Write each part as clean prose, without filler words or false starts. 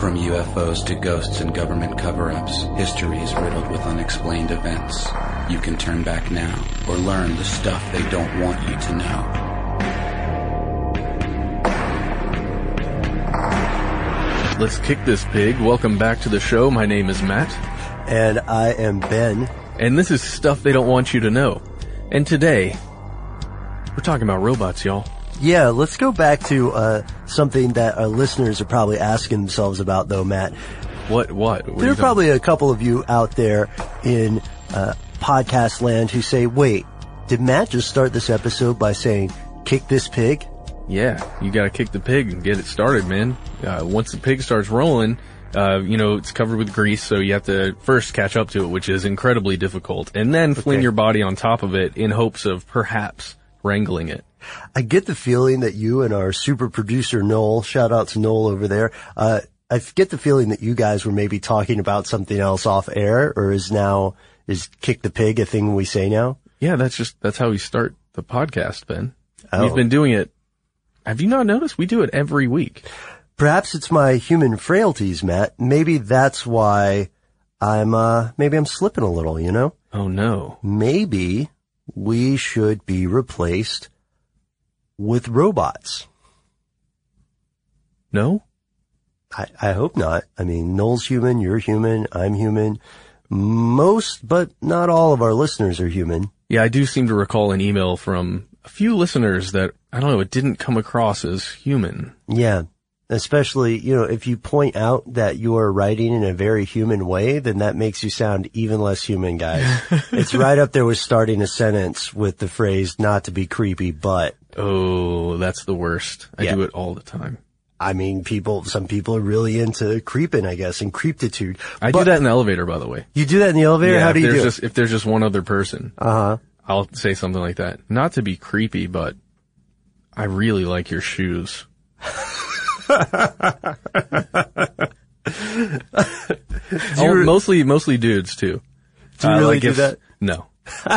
From UFOs to ghosts and government cover-ups, history is riddled with unexplained events. You can turn back now or learn the stuff they don't want you to know. Let's kick this pig. Welcome back to the show. My name is Matt. And I am Ben. And this is Stuff They Don't Want You to Know. And today, we're talking about robots, y'all. Yeah, let's go back to something that our listeners are probably asking themselves about, though, Matt. What there are probably a couple of you out there in podcast land who say, wait, did Matt just start this episode by saying, kick this pig? Yeah, you gotta kick the pig and get it started, man. Once the pig starts rolling, it's covered with grease, so you have to first catch up to it, which is incredibly difficult, and then fling your body on top of it in hopes of perhaps wrangling it. I get the feeling that you and our super producer Noel, shout out to Noel over there, I get the feeling that you guys were maybe talking about something else off air, or is kick the pig a thing we say now? Yeah, that's how we start the podcast, Ben. Oh. We've been doing it. Have you not noticed? We do it every week. Perhaps it's my human frailties, Matt. Maybe that's why I'm slipping a little, you know? Oh no. Maybe we should be replaced with robots. No? I hope not. I mean, Noel's human, you're human, I'm human. Most, but not all of our listeners are human. Yeah, I do seem to recall an email from a few listeners that, I don't know, it didn't come across as human. Yeah. Especially, if you point out that you are writing in a very human way, then that makes you sound even less human, guys. It's right up there with starting a sentence with the phrase, not to be creepy, but. Oh, that's the worst. I do it all the time. I mean, some people are really into creeping, I guess, and creeptitude. I do that in the elevator, by the way. You do that in the elevator? Yeah, how do you do it? If there's just one other person. Uh-huh. I'll say something like that. Not to be creepy, but I really like your shoes. Mostly dudes too. Do you really do that? No.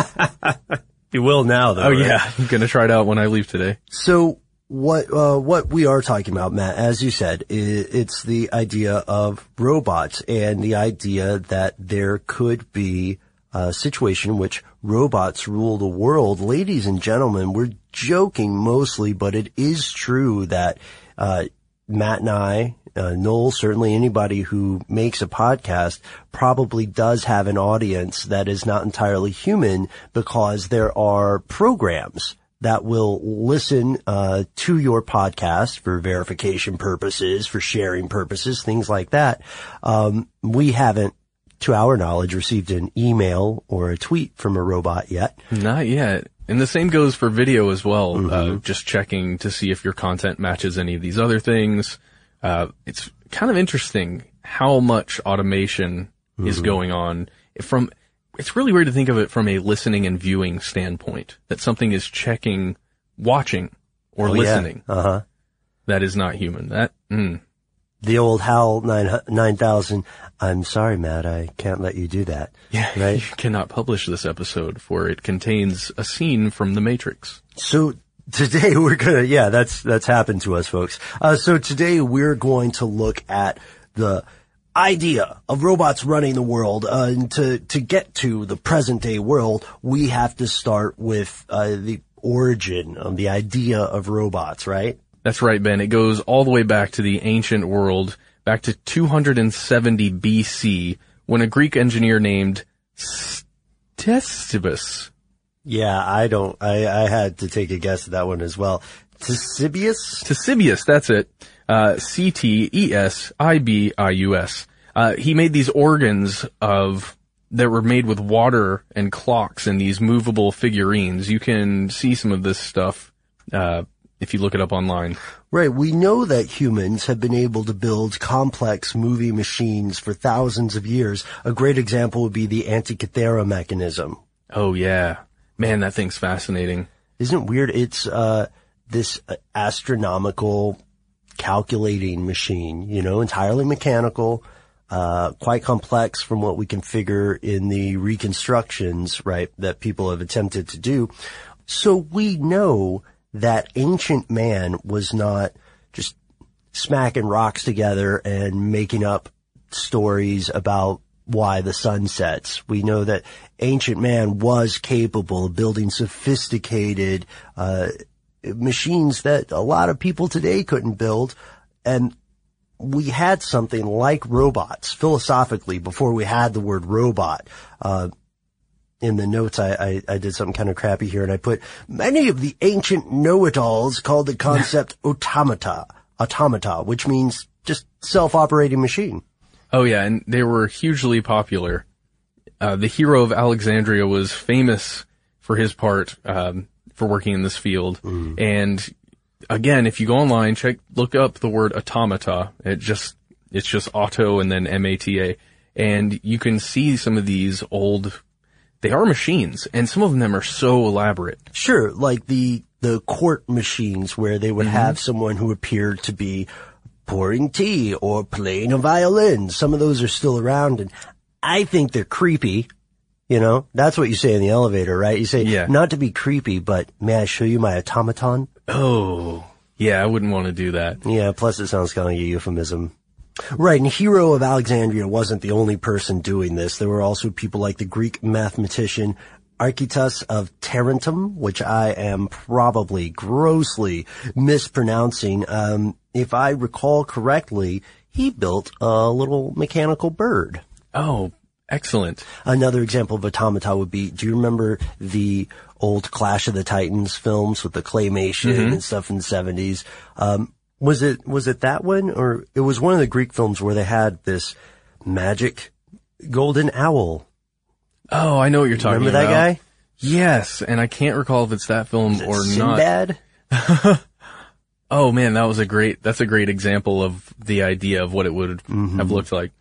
You will now, though. Oh, right? yeah. I'm gonna try it out when I leave today. So what we are talking about, Matt, as you said, it's the idea of robots and the idea that there could be a situation in which robots rule the world. Ladies and gentlemen, we're joking mostly, but it is true that Matt and I, Noel, certainly anybody who makes a podcast probably does have an audience that is not entirely human, because there are programs that will listen to your podcast for verification purposes, for sharing purposes, things like that. We haven't, to our knowledge, received an email or a tweet from a robot yet. Not yet. And the same goes for video as well. Mm-hmm. Just checking to see if your content matches any of these other things. It's kind of interesting how much automation is going on. It's really weird to think of it from a listening and viewing standpoint, that something is watching or listening. Yeah. Uh-huh. That is not human. The old HAL 9000, I'm sorry, Matt, I can't let you do that. Yeah, right? You cannot publish this episode, for it contains a scene from The Matrix. So today we're that's happened to us, folks. So today we're going to look at the idea of robots running the world. And to get to the present day world, we have to start with the origin of the idea of robots, right? That's right, Ben. It goes all the way back to the ancient world, back to 270 BC, when a Greek engineer named Ctesibius. Yeah, I had to take a guess at that one as well. Ctesibius, that's it. Ctesibius. He made these organs that were made with water and clocks and these movable figurines. You can see some of this stuff, if you look it up online. Right. We know that humans have been able to build complex movie machines for thousands of years. A great example would be the Antikythera mechanism. Oh, yeah. Man, that thing's fascinating. Isn't it weird? It's this astronomical calculating machine, entirely mechanical, quite complex from what we can figure in the reconstructions, right, that people have attempted to do. So we know that ancient man was not just smacking rocks together and making up stories about why the sun sets. We know that ancient man was capable of building sophisticated machines that a lot of people today couldn't build, and we had something like robots philosophically before we had the word robot. In the notes, I did something kind of crappy here, and I put many of the ancient know-it-alls called the concept automata, which means just self-operating machine. Oh yeah, and they were hugely popular. The hero of Alexandria was famous for his part, for working in this field. And again, if you go online, look up the word automata. It's just auto and then M-A-T-A. And you can see some of these they are machines, and some of them are so elaborate. Sure, like the court machines where they would have someone who appeared to be pouring tea or playing a violin. Some of those are still around, and I think they're creepy. You know, that's what you say in the elevator, right? You say, not to be creepy, but may I show you my automaton? Oh, yeah, I wouldn't want to do that. Yeah, plus it sounds kind of like a euphemism. Right, and Hero of Alexandria wasn't the only person doing this. There were also people like the Greek mathematician Archytas of Tarentum, which I am probably grossly mispronouncing. If I recall correctly, he built a little mechanical bird. Oh, excellent. Another example of automata would be, do you remember the old Clash of the Titans films with the claymation and stuff in the 70s? Was it that one? Or it was one of the Greek films where they had this magic golden owl. Oh, I know what you're talking about. Remember that guy? Yes, and I can't recall if it's that film or Sinbad? Not. Oh man, that's a great example of the idea of what it would have looked like.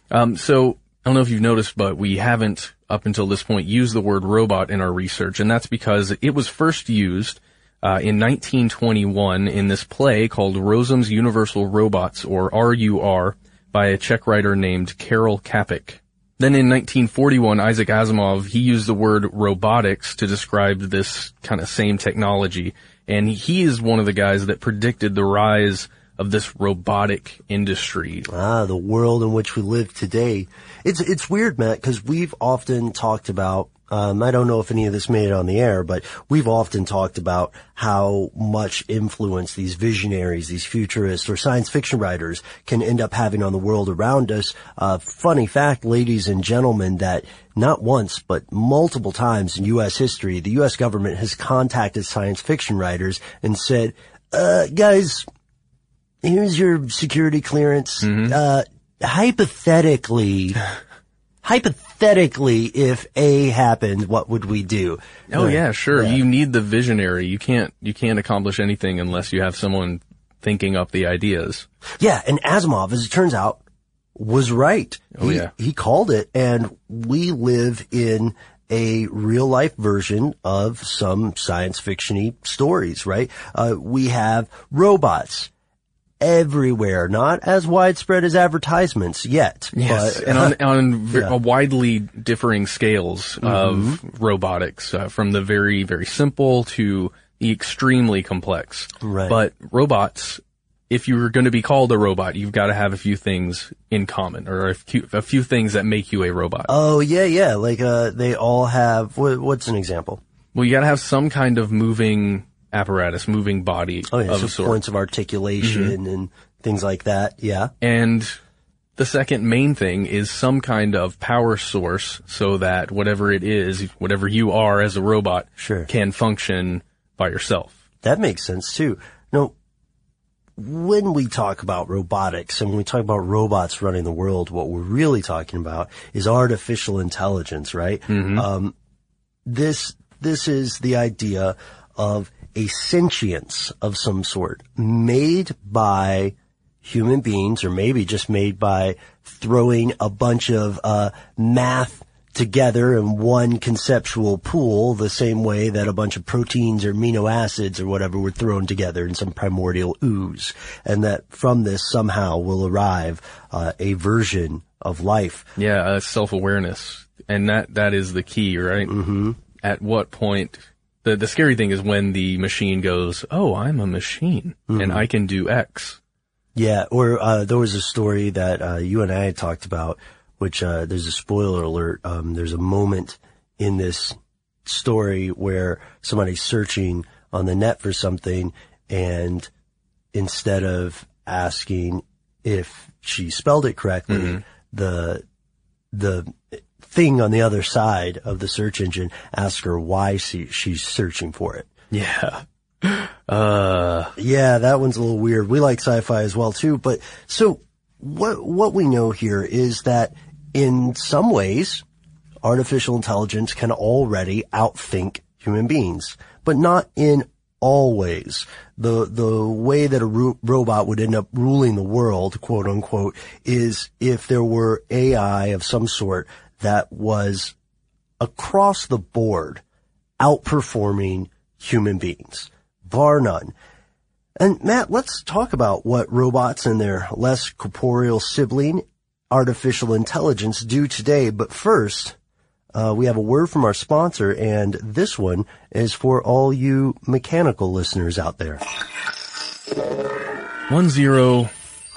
So I don't know if you've noticed, but we haven't up until this point used the word robot in our research, and that's because it was first used in 1921 in this play called Rosam's Universal Robots, or RUR, by a Czech writer named Karel Čapek. Then in 1941, Isaac Asimov, he used the word robotics to describe this kind of same technology, and he is one of the guys that predicted the rise of this robotic industry. The world in which we live today. It's weird, Matt, because we've often talked about, I don't know if any of this made it on the air, but we've often talked about how much influence these visionaries, these futurists or science fiction writers can end up having on the world around us. Funny fact, ladies and gentlemen, that not once, but multiple times in U.S. history, the U.S. government has contacted science fiction writers and said, guys, here's your security clearance. Hypothetically, if A happened, what would we do? Oh yeah, sure. Yeah. You need the visionary. You can't accomplish anything unless you have someone thinking up the ideas. Yeah, and Asimov, as it turns out, was right. Oh he called it, and we live in a real life version of some science fiction-y stories, right? We have robots everywhere, not as widespread as advertisements yet. Yes, but, and on widely differing scales of robotics, from the very, very simple to the extremely complex. Right. But robots, if you're going to be called a robot, you've got to have a few things in common, or a few things that make you a robot. Oh, yeah. Like, they all have, what's an example? Well, you got to have some kind of moving apparatus, moving body of a sort. Points of articulation and things like that, yeah. And the second main thing is some kind of power source so that whatever it is, whatever you are as a robot, can function by yourself. That makes sense too. Now, when we talk about robotics and when we talk about robots running the world, what we're really talking about is artificial intelligence, right? This is the idea of a sentience of some sort made by human beings, or maybe just made by throwing a bunch of math together in one conceptual pool, the same way that a bunch of proteins or amino acids or whatever were thrown together in some primordial ooze, and that from this somehow will arrive a version of life. Yeah, self-awareness. And that is the key, right? At what point... The scary thing is when the machine goes, oh, I'm a machine, and I can do X. Yeah, or there was a story that you and I had talked about, which there's a spoiler alert. There's a moment in this story where somebody's searching on the net for something, and instead of asking if she spelled it correctly, the thing on the other side of the search engine asks her why she's searching for it. Yeah. Yeah, that one's a little weird. We like sci-fi as well too, but so what we know here is that in some ways, artificial intelligence can already outthink human beings, but not in all ways. The way that a robot would end up ruling the world, quote unquote, is if there were AI of some sort that was across the board outperforming human beings, bar none. And Matt, let's talk about what robots and their less corporeal sibling, artificial intelligence, do today. But first, we have a word from our sponsor, and this one is for all you mechanical listeners out there. 100100.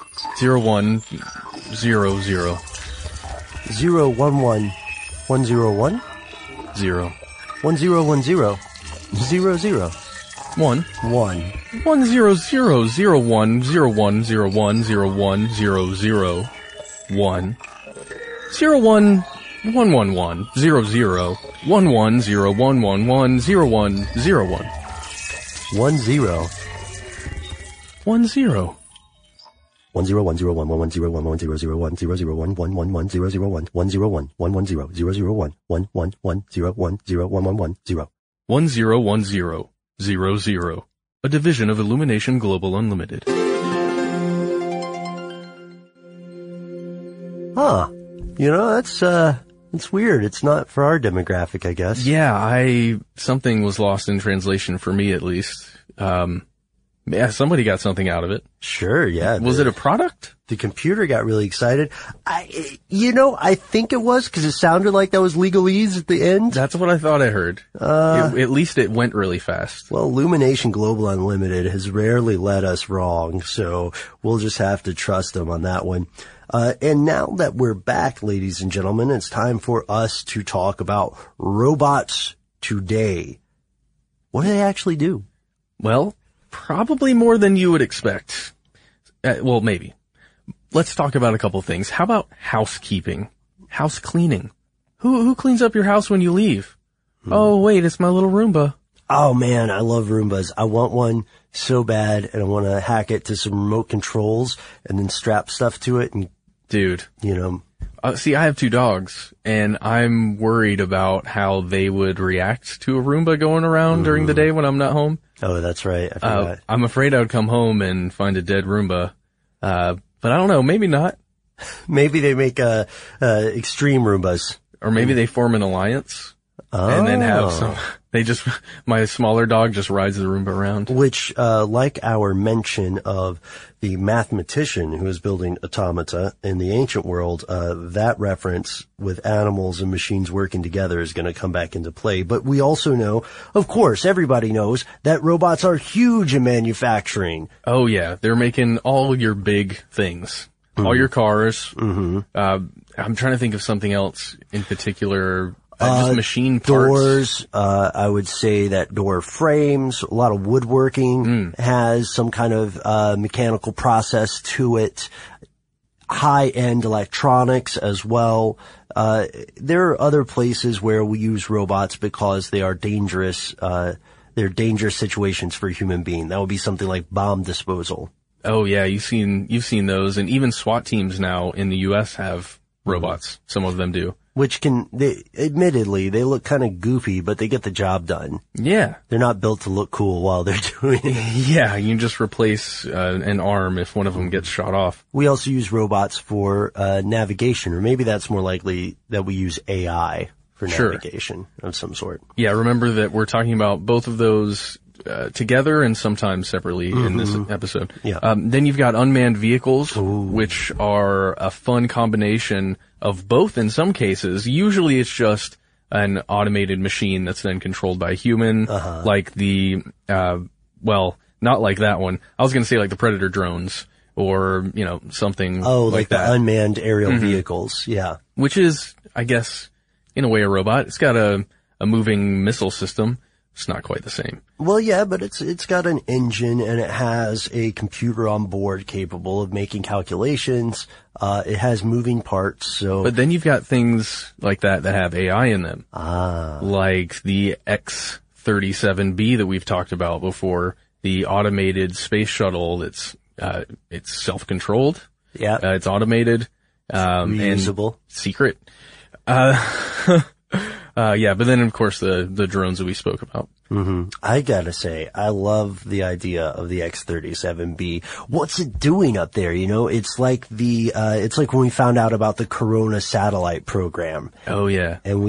011-101? 0. 1010. 00. 1. 1. 1000101010100 1. 01 111 00 110110101 1 0. 1 0. 1 0 1 0 1 1 1 0 1 1 0 0 1 0 0 1 1 1 1 0 0 1 1 0 1 1 1 0 0 0 1 1 1 1 0 1 0 1 1 1 0. 101000. A division of Illumination Global Unlimited. Huh. You know, that's weird. It's not for our demographic, I guess. Yeah, something was lost in translation for me at least. Yeah, somebody got something out of it. Sure, yeah. Was it a product? The computer got really excited. I think it was because it sounded like that was legalese at the end. That's what I thought I heard. At least it went really fast. Well, Illumination Global Unlimited has rarely led us wrong, so we'll just have to trust them on that one. And now that we're back, ladies and gentlemen, it's time for us to talk about robots today. What do they actually do? Well, probably more than you would expect. Well, maybe. Let's talk about a couple things. How about housekeeping? House cleaning. Who cleans up your house when you leave? Oh, wait, it's my little Roomba. Oh man, I love Roombas. I want one so bad, and I want to hack it to some remote controls and then strap stuff to it and, dude, you know. See, I have 2 dogs, and I'm worried about how they would react to a Roomba going around during the day when I'm not home. Oh, that's right. I forgot. I'm afraid I would come home and find a dead Roomba. But I don't know, maybe not. Maybe they make extreme Roombas. Or maybe they form an alliance. And then have some, my smaller dog just rides the Roomba around. Which, like our mention of the mathematician who is building automata in the ancient world, that reference with animals and machines working together is going to come back into play. But we also know, of course, everybody knows that robots are huge in manufacturing. Oh yeah, they're making all your big things. All your cars. I'm trying to think of something else in particular. Just machine parts. Doors, I would say that door frames, a lot of woodworking has some kind of mechanical process to it. High-end electronics as well. There are other places where we use robots because they are dangerous. They're dangerous situations for a human being. That would be something like bomb disposal. Oh yeah, you've seen those, and even SWAT teams now in the U.S. have robots. Some of them do. Which admittedly, they look kind of goofy, but they get the job done. Yeah. They're not built to look cool while they're doing it. Yeah, you can just replace an arm if one of them gets shot off. We also use robots for navigation, or maybe that's more likely that we use AI for navigation of some sort. Yeah, remember that we're talking about both of those together and sometimes separately in this episode. Yeah. Then you've got unmanned vehicles, which are a fun combination of both in some cases. Usually it's just an automated machine that's then controlled by a human, like the, well, not like that one. I was going to say like the Predator drones, or, something like that. the unmanned aerial vehicles. Yeah. Which is, I guess, in a way a robot. It's got a moving missile system. It's not quite the same. Well, yeah, but it's got an engine and it has a computer on board capable of making calculations. It has moving parts, so. But then you've got things like that have AI in them. Like the X-37B that we've talked about before, the automated space shuttle that's, it's self-controlled. Yeah. It's automated, reusable. and secret. Yeah, but then of course the drones that we spoke about. I gotta say, I love the idea of the X-37B. What's it doing up there? It's like it's like when we found out about the Corona satellite program. Oh yeah. And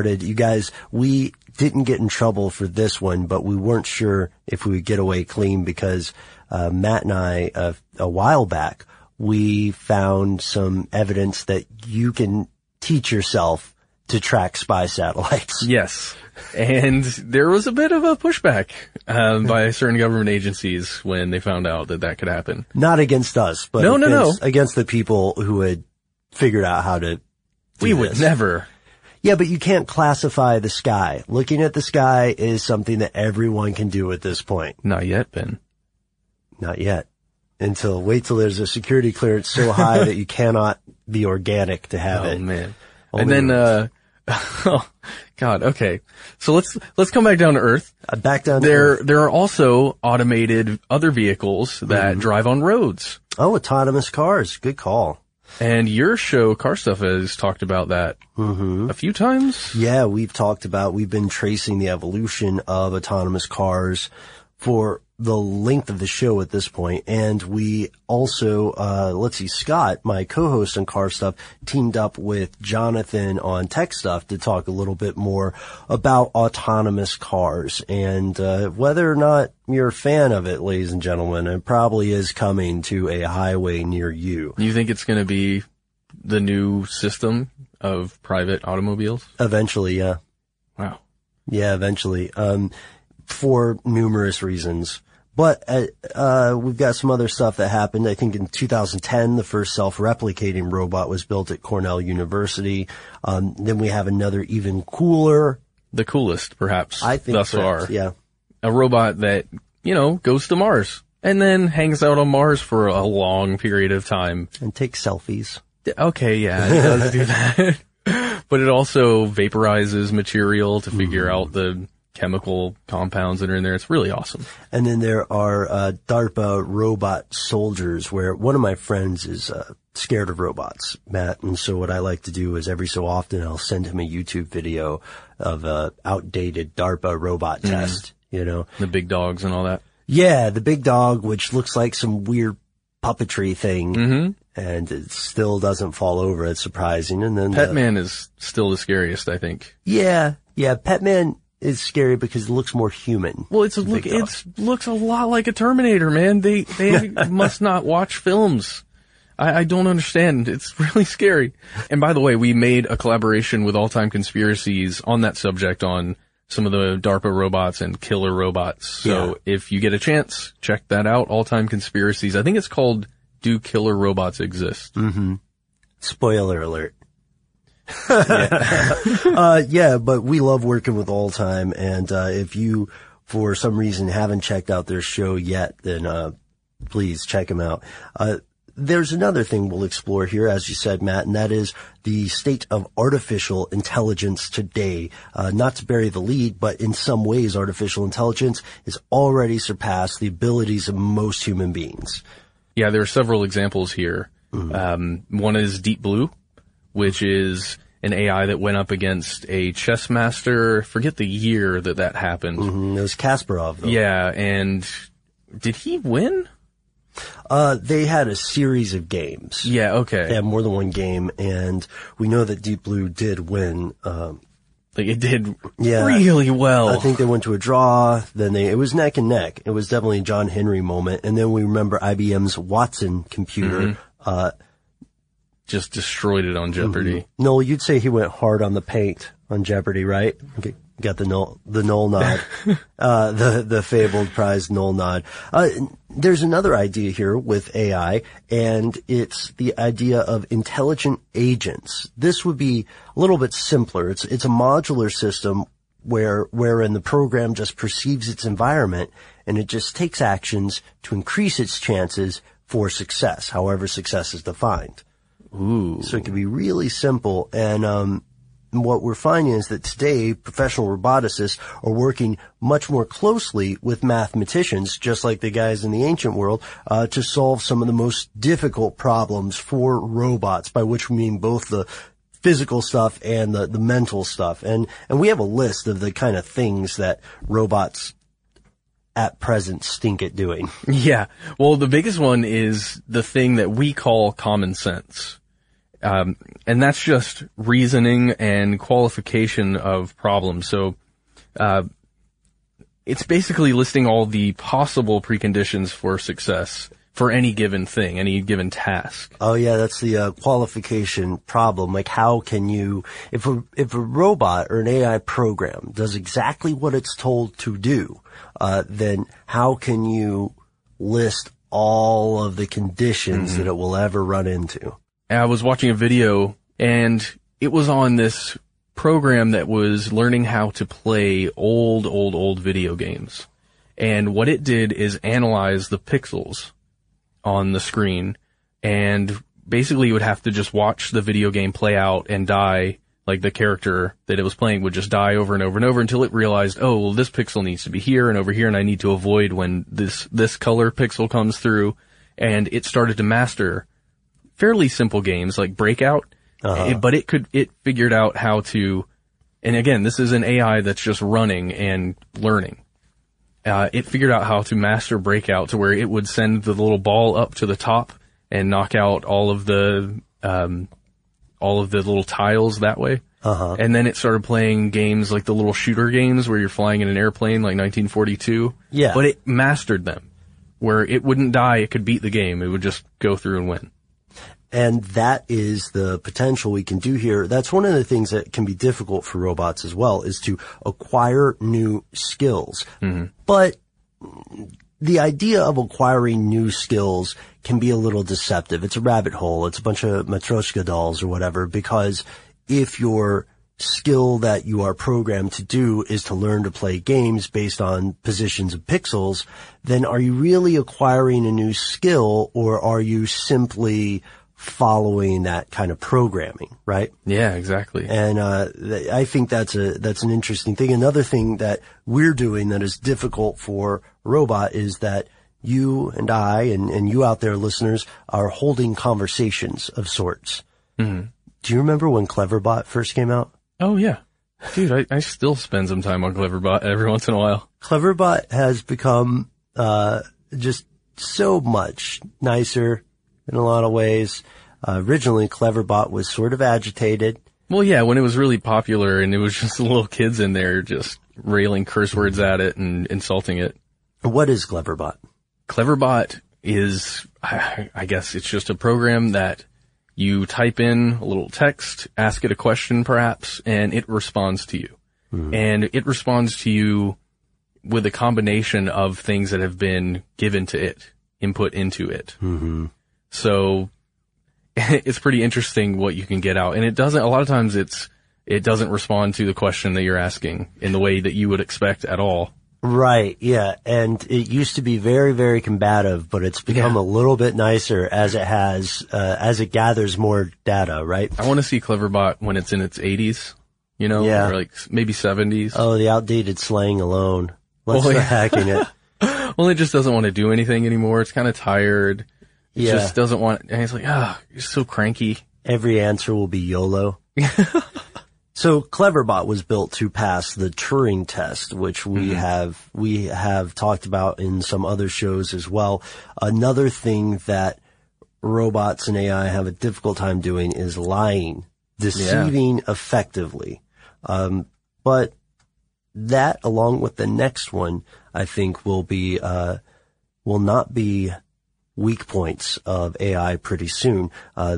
we didn't get in trouble for this one, but we weren't sure if we would get away clean because, Matt and I, a while back, we found some evidence that you can teach yourself to track spy satellites. Yes. And there was a bit of a pushback, by certain government agencies when they found out that could happen. Not against us, but against the people who had figured out how to do We would this. never. Yeah, but you can't classify the sky. Looking at the sky is something that everyone can do at this point. Not yet, Ben. Not yet. Wait till there's a security clearance so high that you cannot be organic to have it. Oh man. Only And then, oh God, okay. So let's come back down to Earth. Back down to Earth. There are also automated other vehicles that drive on roads. Oh, autonomous cars. Good call. And your show, Car Stuff, has talked about that a few times. Yeah, we've been tracing the evolution of autonomous cars for the length of the show at this point. And we also, Scott, my co-host on Car Stuff, teamed up with Jonathan on Tech Stuff to talk a little bit more about autonomous cars and, whether or not you're a fan of it, ladies and gentlemen. It probably is coming to a highway near you. You think it's going to be the new system of private automobiles? Eventually, yeah. Wow. Yeah, eventually. For numerous reasons. But, we've got some other stuff that happened. I think in 2010, the first self-replicating robot was built at Cornell University. Then we have another even cooler. The coolest, perhaps, I think thus correct, far. yeah. A robot that, goes to Mars and then hangs out on Mars for a long period of time. And take selfies. Okay, yeah, it does do that. But it also vaporizes material to figure out the chemical compounds that are in there. It's really awesome. And then there are DARPA robot soldiers, where one of my friends is scared of robots, Matt. And so what I like to do is every so often I'll send him a YouTube video of a outdated DARPA robot test, The big dogs and all that. Yeah, the big dog, which looks like some weird puppetry thing. And it still doesn't fall over. It's surprising. And then Petman is still the scariest, I think. Yeah, Petman is scary because it looks more human. Well, it looks a lot like a Terminator, man. They must not watch films. I don't understand. It's really scary. And by the way, we made a collaboration with All Time Conspiracies on that subject on some of the DARPA robots and killer robots. So if you get a chance, check that out. All Time Conspiracies. I think it's called Do Killer Robots Exist? Spoiler alert. But we love working with All Time, and if you, for some reason, haven't checked out their show yet, then please check them out. There's another thing we'll explore here, as you said, Matt, and that is the state of artificial intelligence today. Not to bury the lead, but in some ways, artificial intelligence has already surpassed the abilities of most human beings. Yeah, there are several examples here. One is Deep Blue, which is an AI that went up against a chess master. Forget the year that happened. It was Kasparov, though. Yeah, and did he win? They had a series of games. Yeah, okay. They had more than one game, and we know that Deep Blue did win. It did really well. I think they went to a draw, it was neck and neck. It was definitely a John Henry moment. And then we remember IBM's Watson computer, just destroyed it on Jeopardy. Noel, you'd say he went hard on the paint on Jeopardy, right? Okay. Got the null nod, the fabled prize null nod. There's another idea here with AI, and it's the idea of intelligent agents. This would be a little bit simpler. It's a modular system wherein the program just perceives its environment and it just takes actions to increase its chances for success, however success is defined. Ooh. So it can be really simple. And what we're finding is that today professional roboticists are working much more closely with mathematicians, just like the guys in the ancient world, to solve some of the most difficult problems for robots, by which we mean both the physical stuff and the mental stuff. And we have a list of the kind of things that robots at present stink at doing. Yeah. Well, the biggest one is the thing that we call common sense. And that's just reasoning and qualification of problems. So, it's basically listing all the possible preconditions for success for any given thing, any given task. Oh yeah, that's the qualification problem. Like, how can you, if a robot or an AI program does exactly what it's told to do, then how can you list all of the conditions that it will ever run into? I was watching a video, and it was on this program that was learning how to play old video games. And what it did is analyze the pixels on the screen, and basically you would have to just watch the video game play out and die. Like, the character that it was playing would just die over and over and over until it realized, oh, well, this pixel needs to be here and over here, and I need to avoid when this color pixel comes through. And it started to master fairly simple games like Breakout, but it figured out how to, and again, this is an AI that's just running and learning. It figured out how to master Breakout to where it would send the little ball up to the top and knock out all of the little tiles that way. And then it started playing games like the little shooter games where you're flying in an airplane, like 1942. Yeah. But it mastered them, where it wouldn't die, it could beat the game. It would just go through and win. And that is the potential we can do here. That's one of the things that can be difficult for robots as well, is to acquire new skills. But the idea of acquiring new skills can be a little deceptive. It's a rabbit hole. It's a bunch of Matryoshka dolls or whatever, because if your skill that you are programmed to do is to learn to play games based on positions of pixels, then are you really acquiring a new skill, or are you simply following that kind of programming, right? Yeah, exactly. And I think that's an interesting thing. Another thing that we're doing that is difficult for a robot is that you and I and you out there, listeners, are holding conversations of sorts. Do you remember when Cleverbot first came out? Oh, yeah. Dude, I still spend some time on Cleverbot every once in a while. Cleverbot has become just so much nicer in a lot of ways. Originally, Cleverbot was sort of agitated. Well, yeah, when it was really popular and it was just little kids in there just railing curse words at it and insulting it. What is Cleverbot? Cleverbot is, I guess it's just a program that you type in a little text, ask it a question perhaps, and it responds to you. And it responds to you with a combination of things that have been given to it, input into it. So it's pretty interesting what you can get out. And it doesn't, a lot of times it doesn't respond to the question that you're asking in the way that you would expect at all. Right, yeah. And it used to be very, very combative, but it's become a little bit nicer as it gathers more data, right? I want to see Cleverbot when it's in its 80s, or like maybe 70s. Oh, the outdated slang alone. Let's start hacking it. Well, it just doesn't want to do anything anymore. It's kind of tired. It just doesn't want, and it's like, you're so cranky. Every answer will be YOLO. So Cleverbot was built to pass the Turing test, which we have talked about in some other shows as well. Another thing that robots and AI have a difficult time doing is lying, deceiving effectively. But that, along with the next one, I think will not be weak points of AI pretty soon. The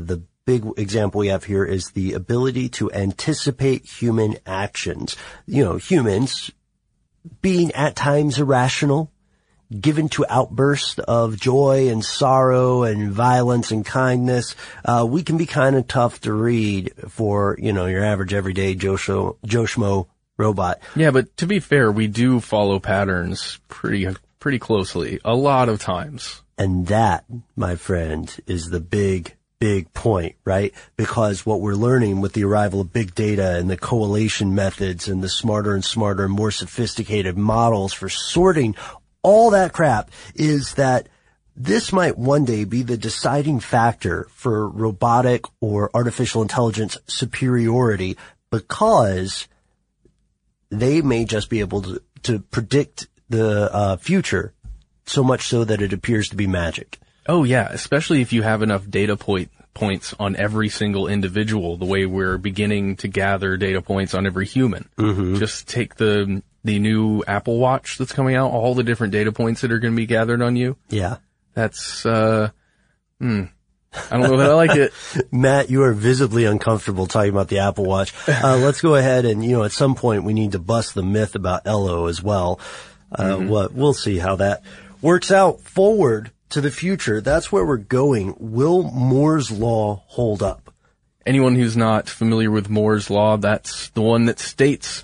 big example we have here is the ability to anticipate human actions. You know, humans being at times irrational, given to outbursts of joy and sorrow and violence and kindness, we can be kind of tough to read for, you know, your average everyday Joe Schmo robot. Yeah, but to be fair, we do follow patterns pretty closely a lot of times. And that, my friend, is the big point, right? Because what we're learning with the arrival of big data and the correlation methods and the smarter and smarter and more sophisticated models for sorting all that crap is that this might one day be the deciding factor for robotic or artificial intelligence superiority, because they may just be able to predict the future, so much so that it appears to be magic. Oh yeah, especially if you have enough data points on every single individual, the way we're beginning to gather data points on every human. Mm-hmm. Just take the new Apple Watch that's coming out, all the different data points that are going to be gathered on you. Yeah. That's, I don't know if I like it. Matt, you are visibly uncomfortable talking about the Apple Watch. Let's go ahead and, you know, at some point we need to bust the myth about Ello as well. We'll see how that works out. Forward to the future, that's where we're going. Will Moore's Law hold up? Anyone who's not familiar with Moore's Law, that's the one that states,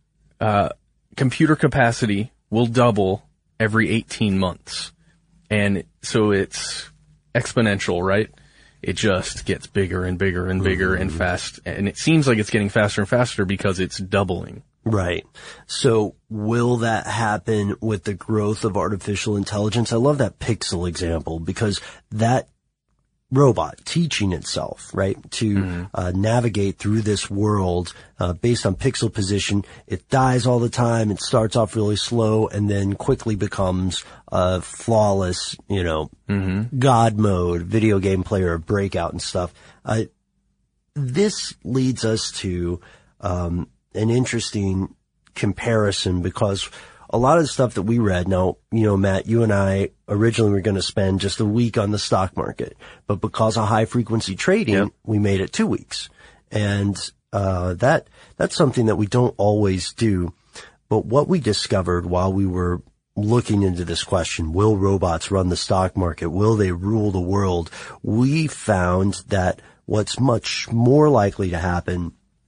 computer capacity will double every 18 months. And so it's exponential, right? It just gets bigger and bigger and bigger and fast. And it seems like it's getting faster and faster because it's doubling. Right. So will that happen with the growth of artificial intelligence? I love that Pixel example, because that robot teaching itself, right, to navigate through this world based on pixel position, it dies all the time. It starts off really slow and then quickly becomes flawless, you know, God mode, video game player, breakout and stuff. This leads us to an interesting comparison, because a lot of the stuff that we read, now, you know, Matt, you and I originally were going to spend just a week on the stock market, but because of high frequency trading, we made it 2 weeks. And, that's something that we don't always do. But what we discovered while we were looking into this question, will robots run the stock market? Will they rule the world? We found that what's much more likely to happen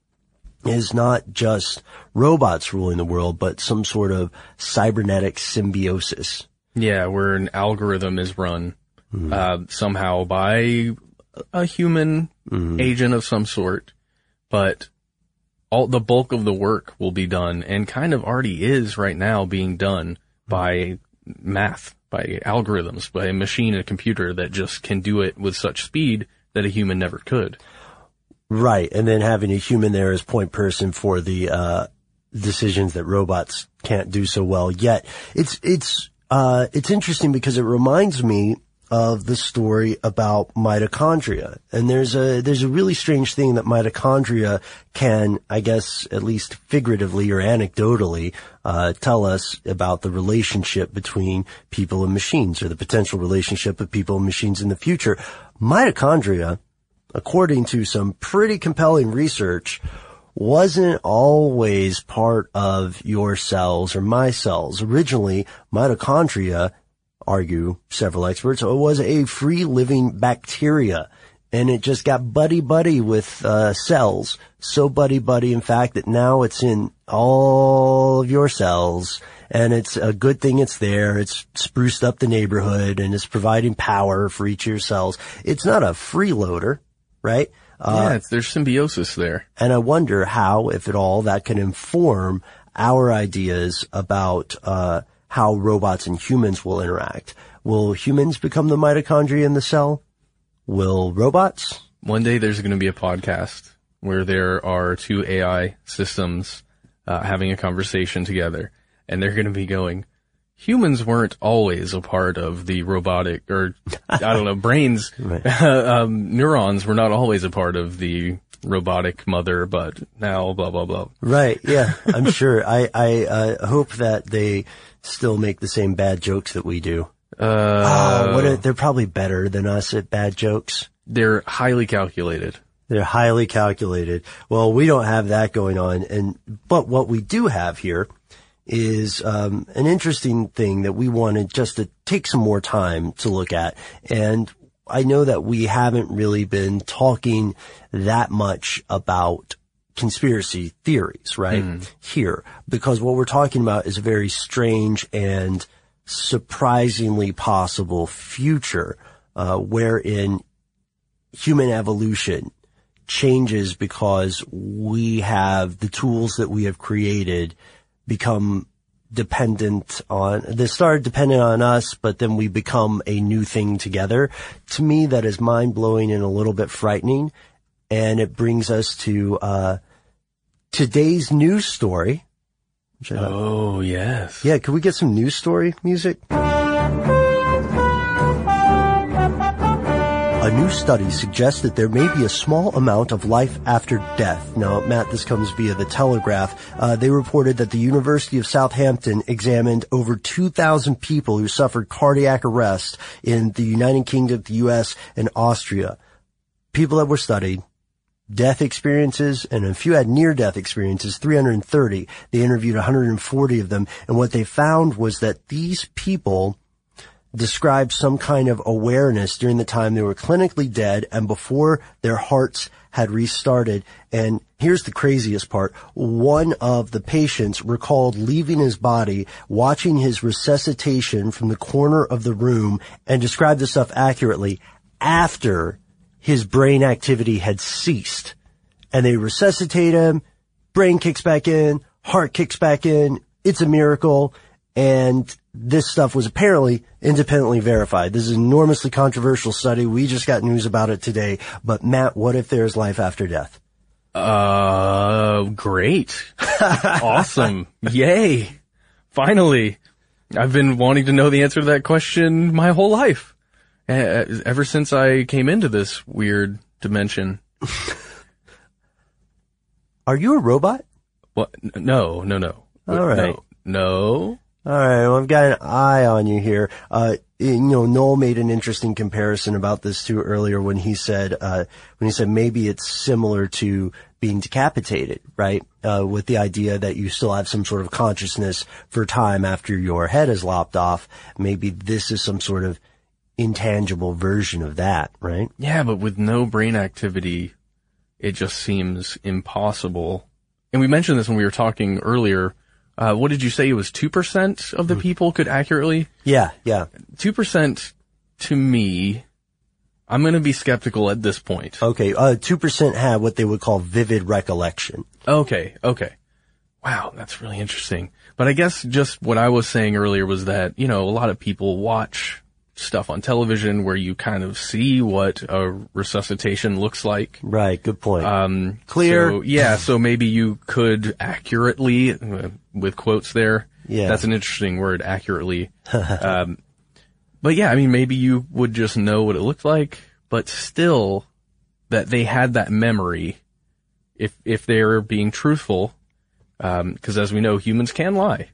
is not just robots ruling the world, but some sort of cybernetic symbiosis. Yeah, where an algorithm is run somehow by a human agent of some sort, but all the bulk of the work will be done, and kind of already is right now being done by math, by algorithms, by a machine, a computer that just can do it with such speed that a human never could. Right. And then having a human there as point person for the decisions that robots can't do so well yet. It's interesting because it reminds me of the story about mitochondria. And there's a really strange thing that mitochondria can, I guess, at least figuratively or anecdotally, tell us about the relationship between people and machines, or the potential relationship of people and machines in the future. Mitochondria, according to some pretty compelling research, wasn't always part of your cells or my cells. Originally, mitochondria, argue several experts, was a free-living bacteria, and it just got buddy-buddy with cells. So buddy-buddy, in fact, that now it's in all of your cells, and it's a good thing it's there. It's spruced up the neighborhood, and it's providing power for each of your cells. It's not a freeloader, right? There's symbiosis there. And I wonder how, if at all, that can inform our ideas about how robots and humans will interact. Will humans become the mitochondria in the cell? Will robots? One day there's going to be a podcast where there are two AI systems having a conversation together, and they're going to be going, humans weren't always a part of the robotic, or, I don't know, brains, neurons were not always a part of the robotic mother, but now blah, blah, blah. Right, yeah, I'm sure. I hope that they still make the same bad jokes that we do. They're probably better than us at bad jokes. They're highly calculated. They're highly calculated. Well, we don't have that going on, but what we do have here is an interesting thing that we wanted just to take some more time to look at. And I know that we haven't really been talking that much about conspiracy theories, right? Here, because what we're talking about is a very strange and surprisingly possible future, wherein human evolution changes because we have the tools that we have created become they started dependent on us, but then we become a new thing together. To me, that is mind-blowing and a little bit frightening. And it brings us to today's news story. Oh, yes. Yeah, could we get some news story music? A new study suggests that there may be a small amount of life after death. Now, Matt, this comes via The Telegraph. They reported that the University of Southampton examined over 2,000 people who suffered cardiac arrest in the United Kingdom, the U.S., and Austria. People that were studied, death experiences, and if you had near-death experiences, 330. They interviewed 140 of them, and what they found was that these people described some kind of awareness during the time they were clinically dead and before their hearts had restarted. And here's the craziest part. One of the patients recalled leaving his body, watching his resuscitation from the corner of the room, and described the stuff accurately after his brain activity had ceased. And they resuscitate him, brain kicks back in, heart kicks back in. It's a miracle. And this stuff was apparently independently verified. This is an enormously controversial study. We just got news about it today. But Matt, what if there's life after death? Great. Awesome. Yay. Finally. I've been wanting to know the answer to that question my whole life. Ever since I came into this weird dimension. Are you a robot? What? No. All right. No. All right. Well, I've got an eye on you here. Noel made an interesting comparison about this too earlier when he said maybe it's similar to being decapitated, right? With the idea that you still have some sort of consciousness for time after your head is lopped off. Maybe this is some sort of intangible version of that, right? Yeah, but with no brain activity, it just seems impossible. And we mentioned this when we were talking earlier. What did you say? It was 2% of the people could accurately? Yeah. 2% to me, I'm going to be skeptical at this point. Okay. 2% have what they would call vivid recollection. Okay. Wow, that's really interesting. But I guess just what I was saying earlier was that, a lot of people watch stuff on television where you kind of see what a resuscitation looks like. Right, good point. Clear. So maybe you could accurately, with quotes there. Yeah. That's an interesting word, accurately. But yeah, maybe you would just know what it looked like, but still that they had that memory if they're being truthful. 'Cause as we know, humans can lie.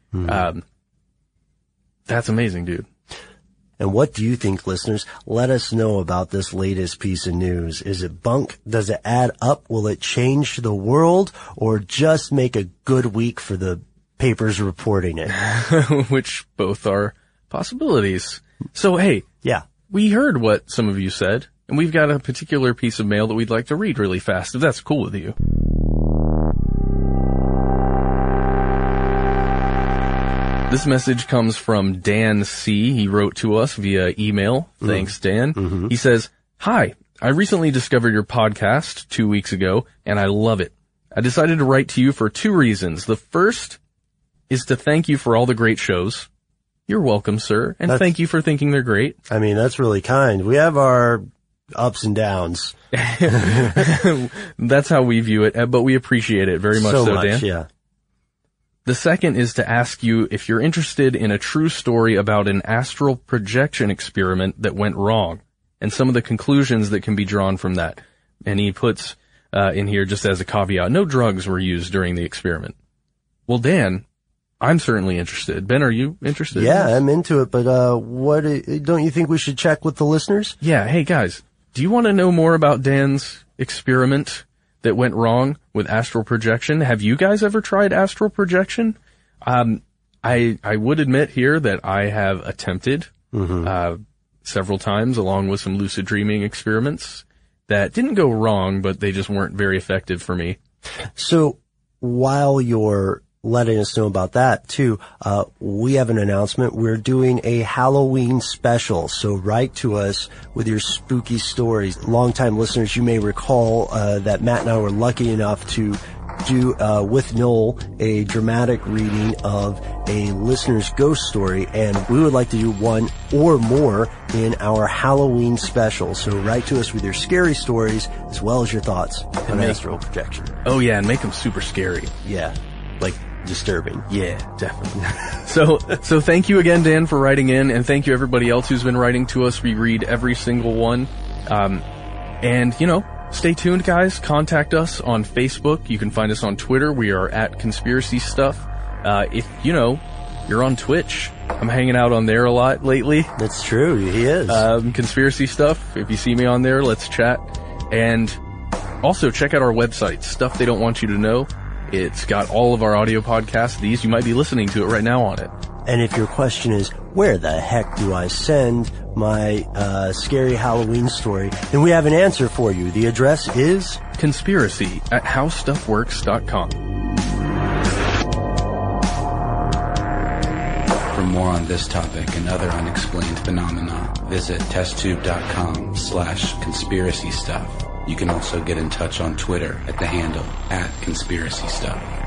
That's amazing, dude. And what do you think, listeners? Let us know about this latest piece of news. Is it bunk? Does it add up? Will it change the world or just make a good week for the papers reporting it? Which both are possibilities. So, hey. Yeah. We heard what some of you said, and we've got a particular piece of mail that we'd like to read really fast, if that's cool with you. This message comes from Dan C. He wrote to us via email. Thanks, Dan. Mm-hmm. He says, "Hi, I recently discovered your podcast 2 weeks ago, and I love it. I decided to write to you for 2 reasons. The first is to thank you for all the great shows. You're welcome, sir, and thank you for thinking they're great." That's really kind. We have our ups and downs. That's how we view it, but we appreciate it very much so, Dan. Yeah. The second is to ask you if you're interested in a true story about an astral projection experiment that went wrong and some of the conclusions that can be drawn from that. And he puts in here just as a caveat, no drugs were used during the experiment. Well, Dan, I'm certainly interested. Ben, are you interested? Yeah, I'm into it, but don't you think we should check with the listeners? Yeah, hey guys, do you want to know more about Dan's experiment that went wrong with astral projection? Have you guys ever tried astral projection? I would admit here that I have attempted, several times along with some lucid dreaming experiments that didn't go wrong, but they just weren't very effective for me. So while you're letting us know about that too, we have an announcement. We're doing a Halloween special. So write to us with your spooky stories. Longtime listeners, you may recall that Matt and I were lucky enough to do with Noel a dramatic reading of a listener's ghost story, and we would like to do one or more in our Halloween special. So write to us with your scary stories as well as your thoughts on astral projection. Oh yeah, and make them super scary. Yeah, like disturbing. Yeah, definitely. So thank you again, Dan, for writing in, and thank you everybody else who's been writing to us. We read every single one. And stay tuned, guys. Contact us on Facebook. You can find us on Twitter. We are at Conspiracy Stuff. If you're on Twitch, I'm hanging out on there a lot lately. That's true. He is. Conspiracy Stuff. If you see me on there, let's chat. And also check out our website, Stuff They Don't Want You to Know. It's got all of our audio podcasts. You might be listening to it right now on it. And if your question is, where the heck do I send my scary Halloween story, then we have an answer for you. The address is conspiracy@howstuffworks.com. For more on this topic and other unexplained phenomena, visit testtube.com/conspiracy stuff. You can also get in touch on Twitter at the handle @conspiracystuff.